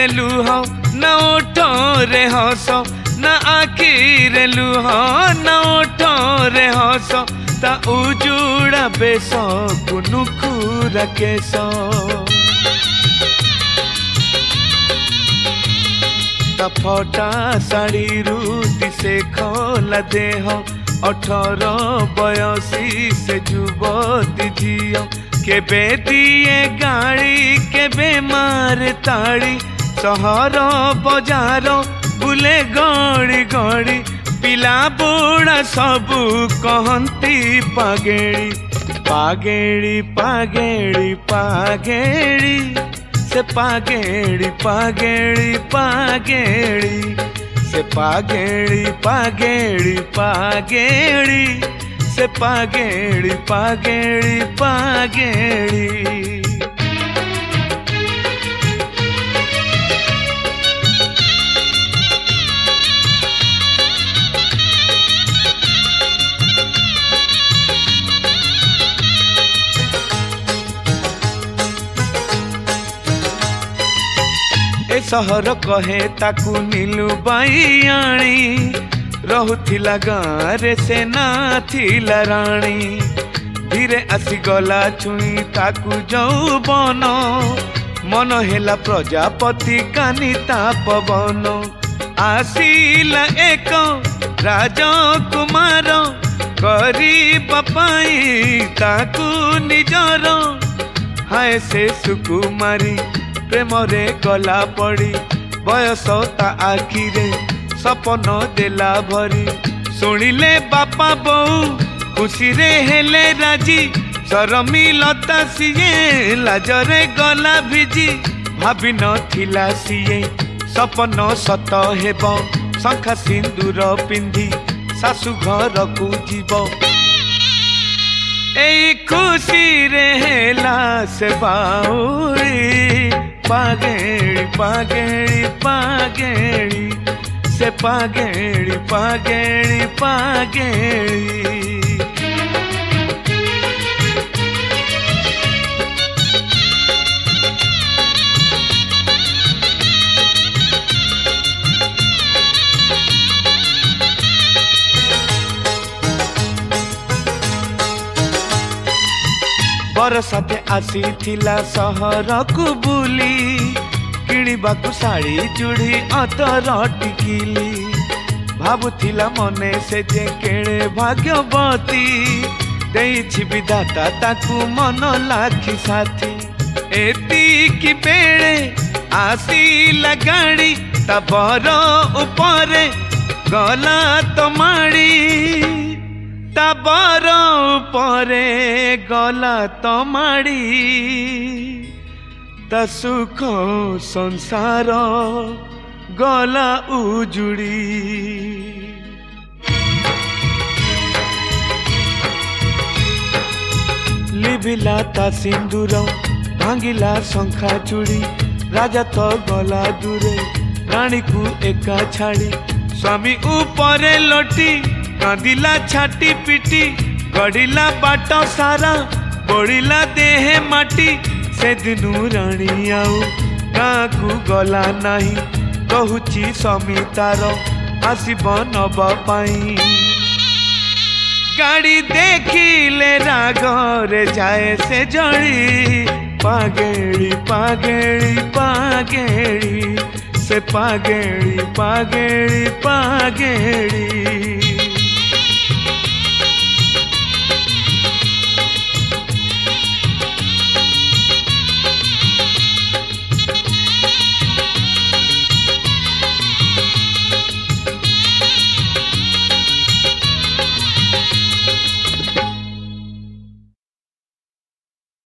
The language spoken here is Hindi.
रे लुह न ओठो रे हस न आखि रे लुह न ओठो रे हस ता उजुड़ा बेस कुनुखुरा केस ता फटा साड़ी दिसे खोला देह 18 बयसी से युवती झियो केबे दिए गाड़ी केबे मार ताड़ी सहर बजार बुले गड़ी गड़ी पिला बुढ़ा सबू कहती पागेड़ी पागेड़ी पागेड़ी पागेड़ी से पागेड़ी पागेड़ी पागेड़ी से पागेड़ी पागेड़ी पागेड़ी से पागेड़ी पागेड़ी पागेड़ी ए सहर कहे ताकू नीलू बाईयाणी रहुथिला गाँरे से नाथिला राणी धीरे आसी गला छुई ताकू जौबन मन हेला प्रजापति कानी पवन आसिला एक राजकुमार गरीब पाई ताकू निजर हाय से सुकुमारी प्रेम रे गला पड़ी बयस ता आखिरे सपन देला भरी शुणिले बापा बोऊ खुशी रे हेले राजी शरमी लता सीए लाजरे गला भिजी भाभी नथिला सीए सपन सत हेब शंखा सिंदूर पिंधी सासु घर को जीव ए खुशी रे हेला से बाउरी पागेड़ी पागेड़ी पागेड़ी से पागेड़ी पागेड़ी पागेड़ी बरसाते आसी थिला सहर को बुली किणिबाकू साड़ी चूड़ी अतर टिकिली भाबुथिला मने से जे केड़े भाग्यवती देइछि विधाता ताकू मन लाखी साथी एतिकी बेड़े आसीला गाड़ी ता बर उपरे गला तो माड़ी ताबर उपरे गला तो माड़ी ता सुख संसार गला उजुड़ी लिभिला ता सिंदूर भांगिला शंखा चूड़ी राजा तो गला दूरे रानी को एका छाड़ी स्वामी उपरे लोटी कांदिला छाटी पिटी गड़िला बाट सारा बढ़िला देहे माटी से दिनू राणी आउ गाँ को गला नहीं कहूची समितार आसब नब पाई गाड़ी देखिले रागरे जाए से जड़ी पागेड़ी पागेड़ी पागेड़ी से पागेड़ी पागेड़ी पागेड़ी